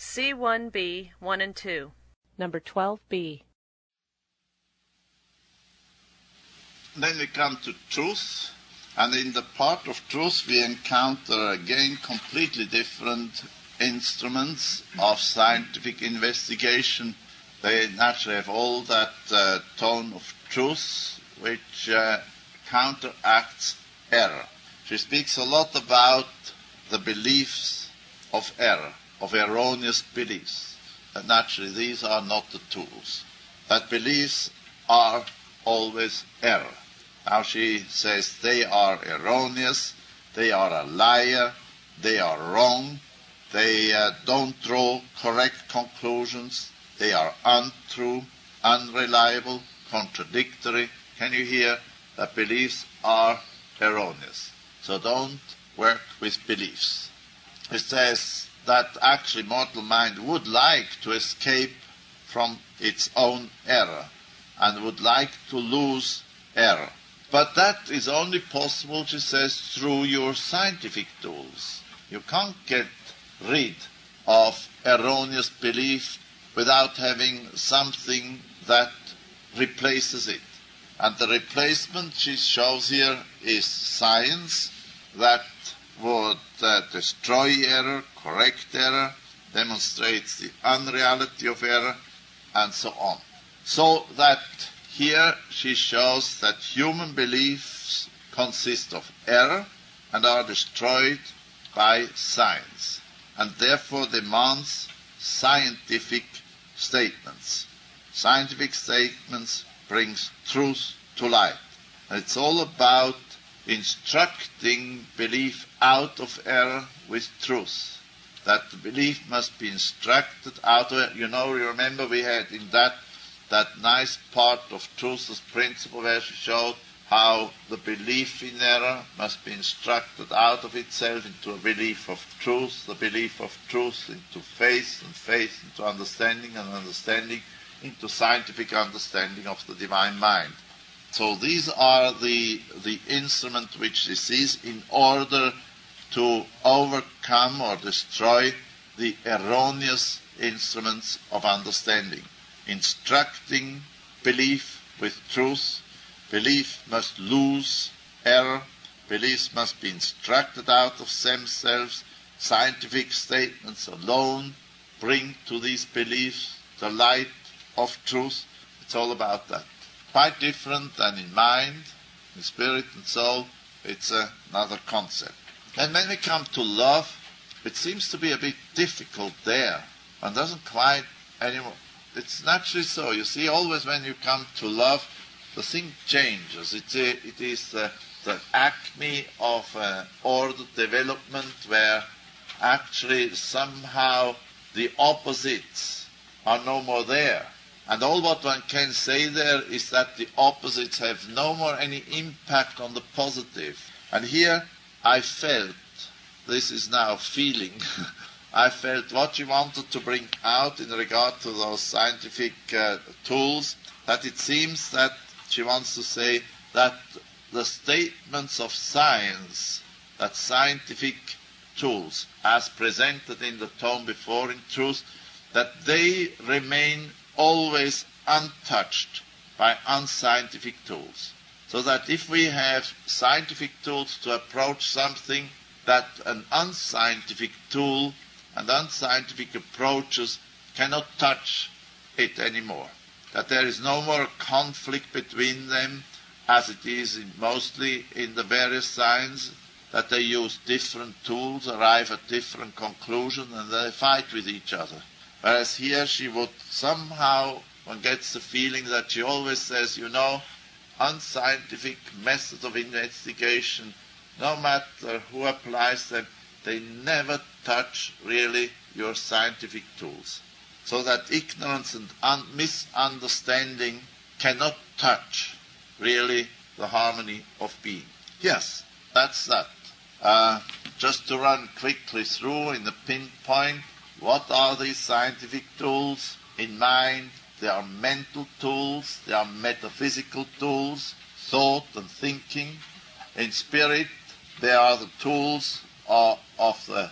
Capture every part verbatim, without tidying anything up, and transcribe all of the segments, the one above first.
C one B one and two. Number twelve B. Then we come to truth, and in the part of truth we encounter again completely different instruments of scientific investigation. They naturally have all that uh, tone of truth which uh, counteracts error. She speaks a lot about the beliefs of error, of erroneous beliefs. And naturally these are not the tools. That beliefs are always error. Now she says they are erroneous, they are a liar, they are wrong, they uh, don't draw correct conclusions, they are untrue, unreliable, contradictory. Can you hear that beliefs are erroneous? So don't work with beliefs. It says that actually mortal mind would like to escape from its own error and would like to lose error. But that is only possible, she says, through your scientific tools. You can't get rid of erroneous belief without having something that replaces it. And the replacement she shows here is science that would uh, destroy error, correct error, demonstrates the unreality of error, and so on. So that here she shows that human beliefs consist of error and are destroyed by science, and therefore demands scientific statements. Scientific statements brings truth to light. And it's all about instructing belief out of error with truth. That the belief must be instructed out of it. You know, you remember we had in that that nice part of Truth's principle where she showed how the belief in error must be instructed out of itself into a belief of truth, the belief of truth into faith, and faith into understanding, and understanding into scientific understanding of the divine mind. So these are the, the instruments which this is in order to overcome or destroy the erroneous instruments of understanding. Instructing belief with truth, belief must lose error, beliefs must be instructed out of themselves, scientific statements alone bring to these beliefs the light of truth. It's all about that. Quite different than in mind, in spirit and soul, it's uh, another concept. And when we come to love, it seems to be a bit difficult there. One doesn't quite anymore. It's naturally so. You see, always when you come to love, the thing changes. It's a, it is the, the acme of uh, ordered development where actually somehow the opposites are no more there. And all what one can say there is that the opposites have no more any impact on the positive. And here I felt, this is now feeling, I felt what she wanted to bring out in regard to those scientific uh, tools, that it seems that she wants to say that the statements of science, that scientific tools, as presented in the tome before in truth, that they remain always untouched by unscientific tools. So that if we have scientific tools to approach something, that an unscientific tool and unscientific approaches cannot touch it anymore. That there is no more conflict between them, as it is in mostly in the various sciences, that they use different tools, arrive at different conclusions, and they fight with each other. Whereas here she would somehow, one gets the feeling that she always says, you know, unscientific methods of investigation, no matter who applies them, they never touch really your scientific tools. So that ignorance and un- misunderstanding cannot touch really the harmony of being. Yes, that's that. Uh, just to run quickly through in the pinpoint, what are these scientific tools? In mind, they are mental tools, they are metaphysical tools, thought and thinking. In spirit, they are the tools of, of the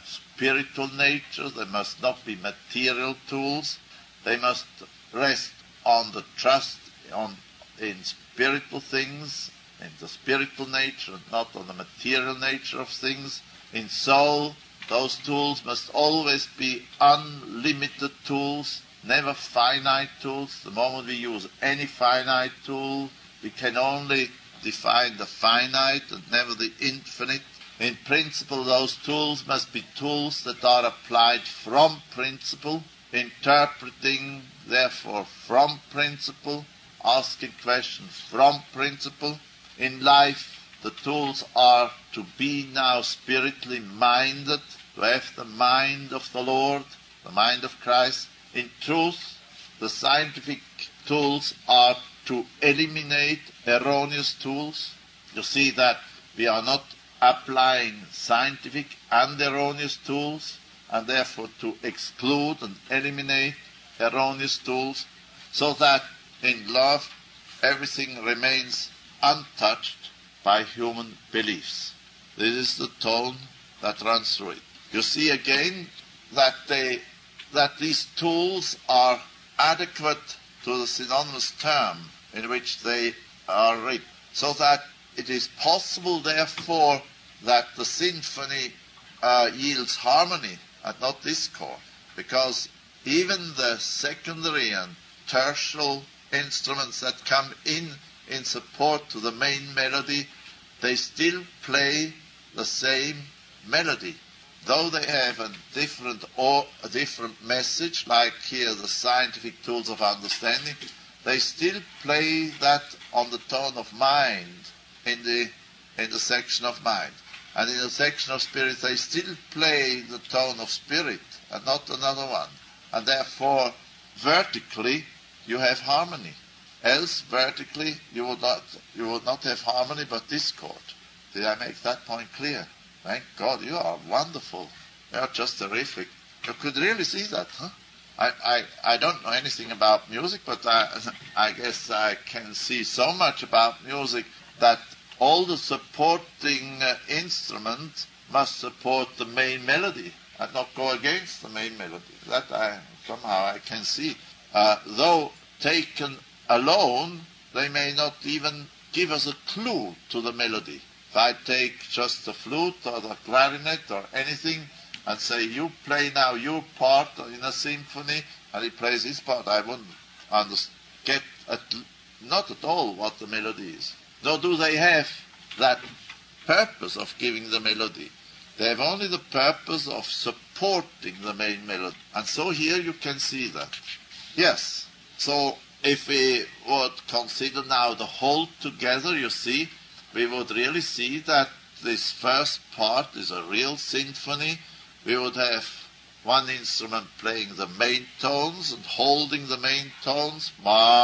spiritual nature. They must not be material tools. They must rest on the trust on in spiritual things, in the spiritual nature, and not on the material nature of things. In soul, those tools must always be unlimited tools, never finite tools. The moment we use any finite tool, we can only define the finite and never the infinite. In principle, those tools must be tools that are applied from principle, interpreting, therefore, from principle, asking questions from principle. In life, the tools are to be now spiritually minded, to have the mind of the Lord, the mind of Christ. In truth, the scientific tools are to eliminate erroneous tools. You see that we are not applying scientific and erroneous tools, and therefore to exclude and eliminate erroneous tools, so that in love everything remains untouched by human beliefs. This is the tone that runs through it. You see again that they that these tools are adequate to the synonymous term in which they are written, so that it is possible, therefore, that the symphony uh, yields harmony and not discord, because even the secondary and tertial instruments that come in in support to the main melody, they still play the same melody, though they have a different or a different message, like here the scientific tools of understanding. They still play that on the tone of mind in the in the section of mind, and in the section of spirit they still play the tone of spirit and not another one, and therefore vertically you have harmony. Else vertically you would not you would not have harmony but discord. Did I make that point clear? Thank God, you are wonderful. You are just terrific. You could really see that, huh? I, I, I don't know anything about music, but I, I guess I can see so much about music that all the supporting uh, instruments must support the main melody and not go against the main melody. That I somehow I can see. Uh, though taken alone, they may not even give us a clue to the melody. If I take just the flute or the clarinet or anything and say, you play now your part in a symphony, and he plays his part, I wouldn't understand, get at, not at all what the melody is. Nor do they have that purpose of giving the melody. They have only the purpose of supporting the main melody. And so here you can see that. Yes, so if we would consider now the whole together, you see, we would really see that this first part is a real symphony. We would have one instrument playing the main tones and holding the main tones,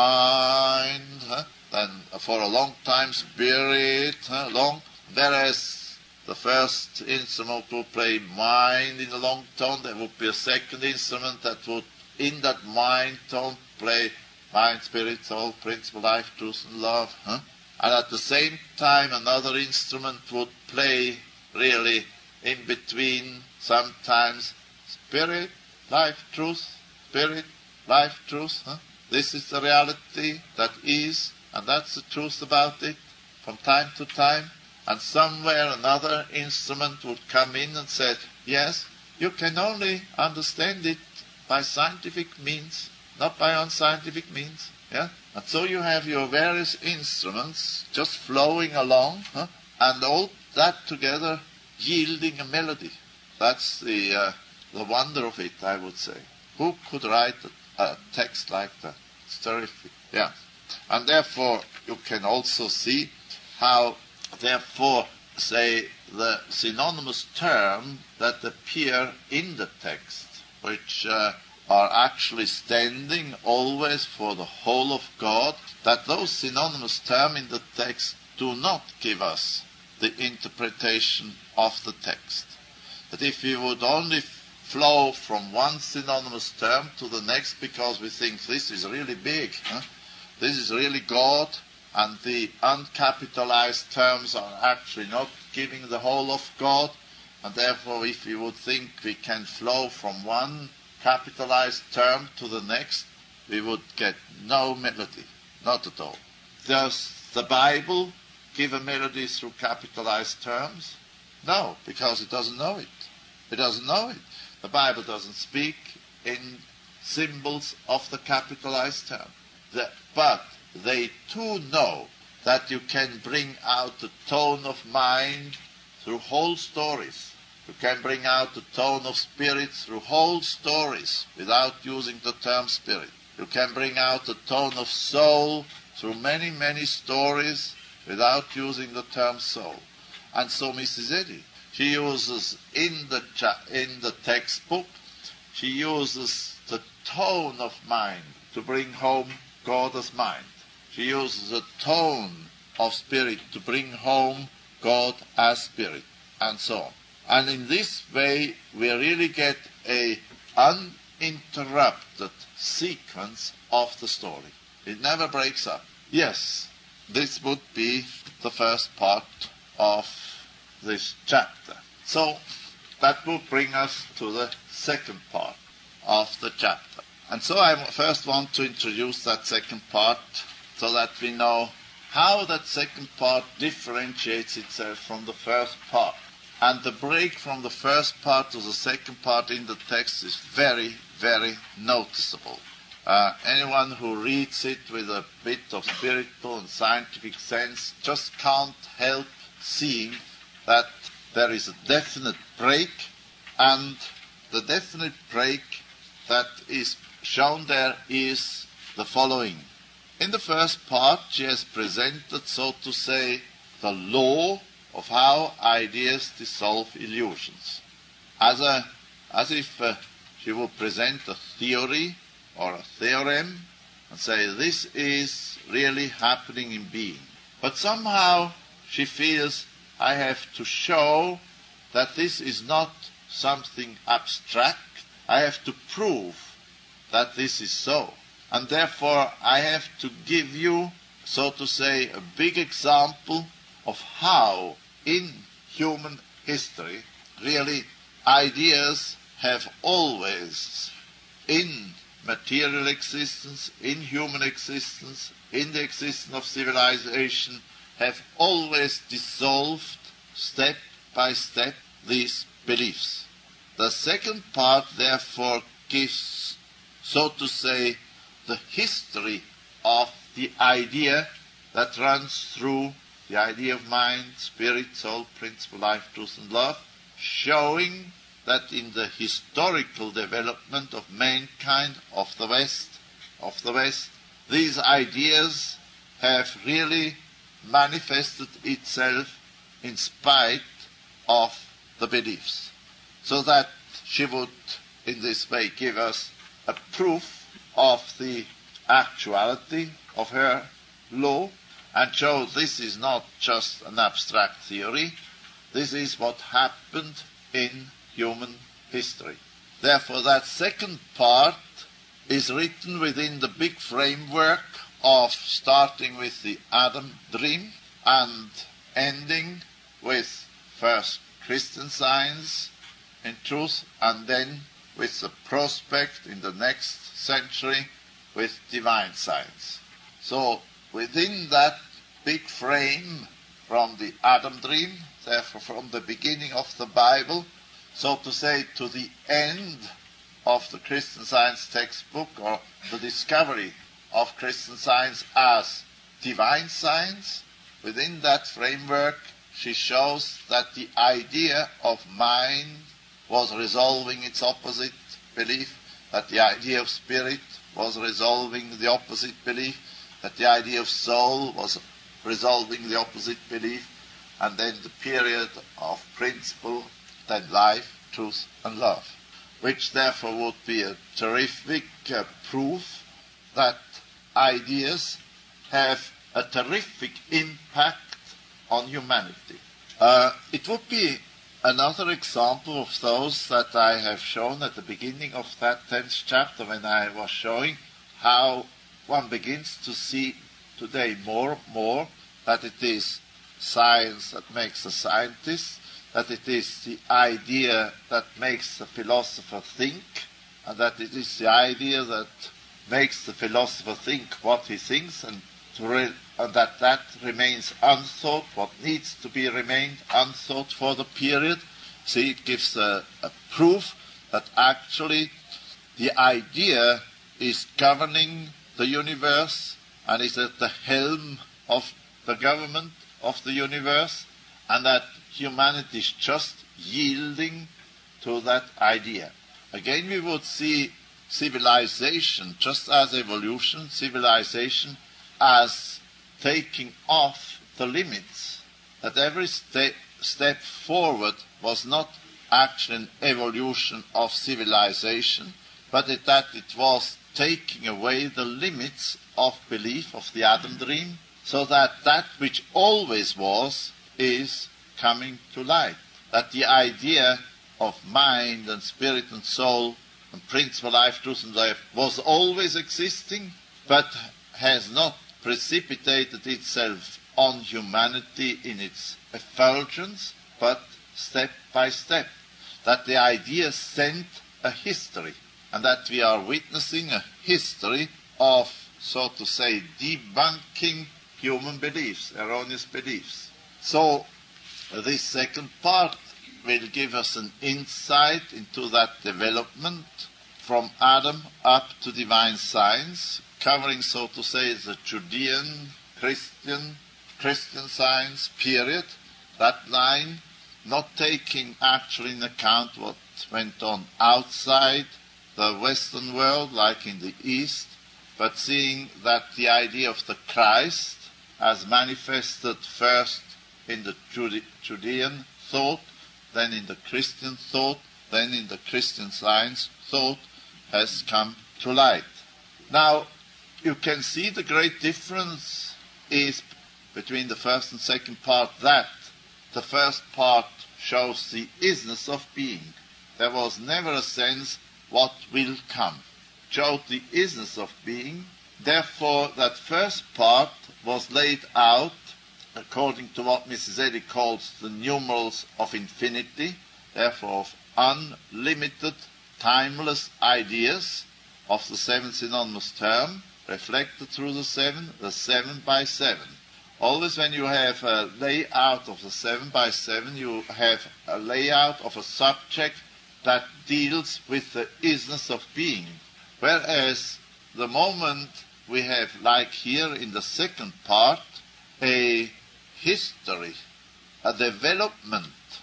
mind, huh? Then for a long time spirit, huh? long, whereas the first instrument would play mind in a long tone, there would be a second instrument that would, in that mind tone, play mind, spirit, soul, principle, life, truth, and love. Huh? And at the same time, another instrument would play really in between, sometimes spirit, life, truth, spirit, life, truth. Huh? This is the reality that is, and that's the truth about it from time to time. And somewhere another instrument would come in and said, yes, you can only understand it by scientific means, not by unscientific means. Yeah? And so you have your various instruments just flowing along, huh? and all that together yielding a melody. That's the uh, the wonder of it, I would say. Who could write a, a text like that? It's terrific. Yeah. And therefore you can also see how, therefore, say, the synonymous term that appear in the text, which uh, are actually standing always for the whole of God, that those synonymous terms in the text do not give us the interpretation of the text. That if we would only flow from one synonymous term to the next because we think this is really big, huh? This is really God, and the uncapitalized terms are actually not giving the whole of God, And therefore, if we would think we can flow from one capitalized term to the next, we would get no melody, not at all. Does the Bible give a melody through capitalized terms? No, because it doesn't know it. It doesn't know it. The Bible doesn't speak in symbols of the capitalized term. The, but they too know that you can bring out the tone of mind through whole stories. You can bring out the tone of spirit through whole stories without using the term spirit. You can bring out the tone of soul through many, many stories without using the term soul. And so Missus Eddy, she uses in the, cha- in the textbook, she uses the tone of mind to bring home God as mind. She uses the tone of spirit to bring home God as spirit, and so on. And in this way, we really get a uninterrupted sequence of the story. It never breaks up. Yes, this would be the first part of this chapter. So that would bring us to the second part of the chapter. And so I first want to introduce that second part so that we know how that second part differentiates itself from the first part. And the break from the first part to the second part in the text is very, very noticeable. Uh, anyone who reads it with a bit of spiritual and scientific sense just can't help seeing that there is a definite break, and the definite break that is shown there is the following. In the first part, she has presented, so to say, the law of how ideas dissolve illusions, as a, as if uh, she would present a theory or a theorem and say this is really happening in being. But somehow she feels I have to show that this is not something abstract. I have to prove that this is so. And therefore I have to give you, so to say, a big example of how in human history really ideas have always, in material existence, in human existence, in the existence of civilization, have always dissolved step by step these beliefs. The second part therefore gives, so to say, the history of the idea that runs through the idea of mind, spirit, soul, principle, life, truth, and love, showing that in the historical development of mankind, of the West, of the West, these ideas have really manifested itself in spite of the beliefs. So that she would in this way give us a proof of the actuality of her law and show this is not just an abstract theory, this is what happened in human history. Therefore that second part is written within the big framework of starting with the Adam dream and ending with first Christian Science in truth, and then with the prospect in the next century with divine science. So within that big frame from the Adam dream, therefore from the beginning of the Bible, so to say, to the end of the Christian Science textbook, or the discovery of Christian Science as divine science, within that framework she shows that the idea of mind was resolving its opposite belief, that the idea of spirit was resolving the opposite belief, that the idea of soul was resolving the opposite belief, and then the period of principle, then life, truth, and love, which therefore would be a terrific uh, proof that ideas have a terrific impact on humanity. Uh, it would be another example of those that I have shown at the beginning of that tenth chapter, when I was showing how one begins to see today more and more that it is science that makes a scientist, that it is the idea that makes the philosopher think, and that it is the idea that makes the philosopher think what he thinks, and, to re- and that that remains unthought, what needs to be remained unthought for the period. See, it gives a, a proof that actually the idea is governing the universe and is at the helm of the government of the universe, and that humanity is just yielding to that idea. Again, we would see civilization, just as evolution, civilization as taking off the limits, that every ste- step forward was not actually an evolution of civilization, but it, that it was taking away the limits of belief, of the Adam dream, so that that which always was is coming to light. That the idea of mind and spirit and soul and principle, life, truth and life was always existing, but has not precipitated itself on humanity in its effulgence, but step by step. That the idea sent a history, and that we are witnessing a history of, so to say, debunking human beliefs, erroneous beliefs. So this second part will give us an insight into that development from Adam up to divine science, covering, so to say, the Judean, Christian, Christian science period, that line, not taking actually in account what went on outside the Western world, like in the East, but seeing that the idea of the Christ as manifested first in the Jude- Judean thought, then in the Christian thought, then in the Christian science thought, has come to light. Now, you can see the great difference is between the first and second part, that the first part shows the isness of being. There was never a sense what will come. It showed the isness of being. Therefore, that first part was laid out according to what Missus Eddy calls the numerals of infinity, therefore of unlimited, timeless ideas of the seven synonymous term, reflected through the seven, the seven by seven. Always when you have a layout of the seven by seven, you have a layout of a subject that deals with the isness of being. Whereas the moment we have, like here in the second part, a history, a development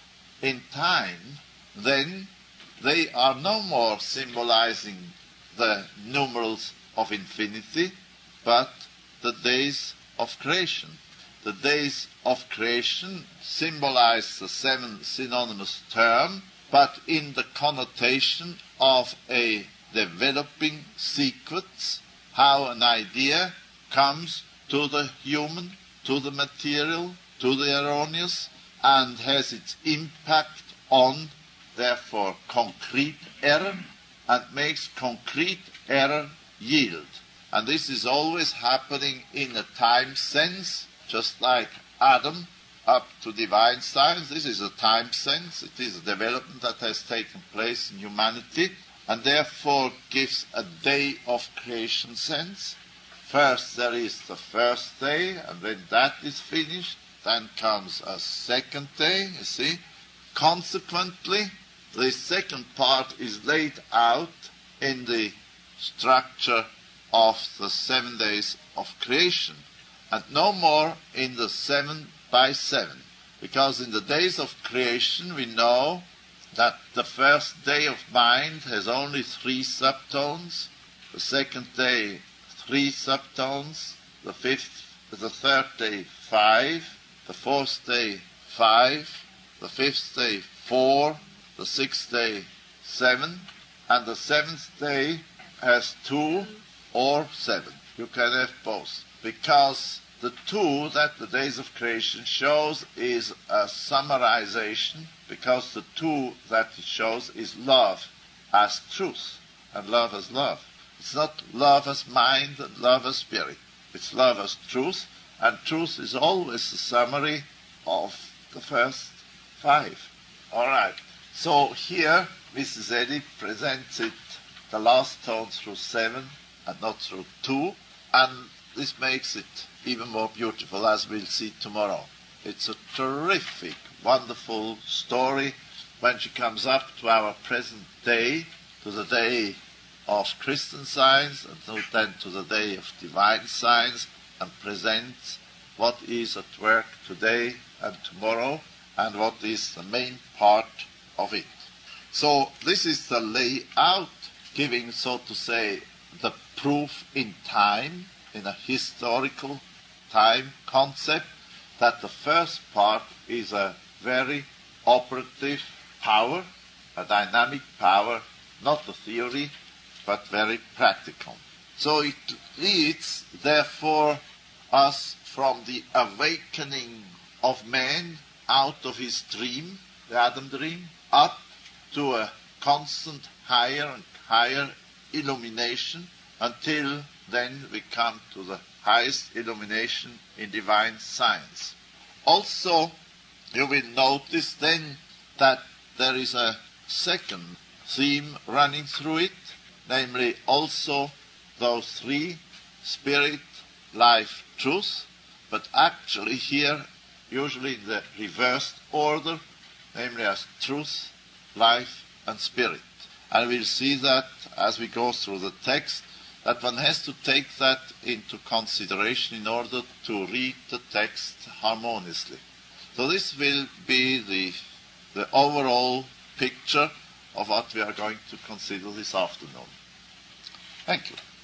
in time, then they are no more symbolizing the numerals of infinity, but the days of creation. The days of creation symbolize the seven synonymous term, but in the connotation of a developing sequence, how an idea comes to the human, to the material, to the erroneous, and has its impact on, therefore, concrete error, and makes concrete error yield. And this is always happening in a time sense, just like Adam up to divine science. This is a time sense. It is a development that has taken place in humanity, and therefore gives a day of creation sense. First there is the first day, and when that is finished, then comes a second day, you see. Consequently, the second part is laid out in the structure of the seven days of creation, and no more in the seven by seven. Because in the days of creation we know that the first day of mind has only three subtones, the second day three subtones, the fifth, the third day five, the fourth day five, the fifth day four, the sixth day seven, and the seventh day has two or seven. You can have both, because the two that the days of creation shows is a summarization, because the two that it shows is love as truth and love as love. It's not love as mind and love as spirit. It's love as truth, and truth is always the summary of the first five. All right. So here, Missus Eddy presents it, the last tone through seven and not through two, and this makes it even more beautiful, as we'll see tomorrow. It's a terrific, wonderful story when she comes up to our present day, to the day of Christian Science, and then to the day of Divine Science, and presents what is at work today and tomorrow, and what is the main part of it. So this is the layout, giving, so to say, the proof in time, in a historical time concept, that the first part is a very operative power, a dynamic power, not a theory, but very practical. So it leads, therefore, us from the awakening of man out of his dream, the Adam dream, up to a constant higher and higher illumination, until then we come to the highest illumination in divine science. Also, you will notice then that there is a second theme running through it, namely also those three: spirit, life, truth, but actually here usually in the reversed order, namely as truth, life, and spirit. And we'll see that as we go through the text, that one has to take that into consideration in order to read the text harmoniously. So this will be the, the overall picture of what we are going to consider this afternoon. Thank you.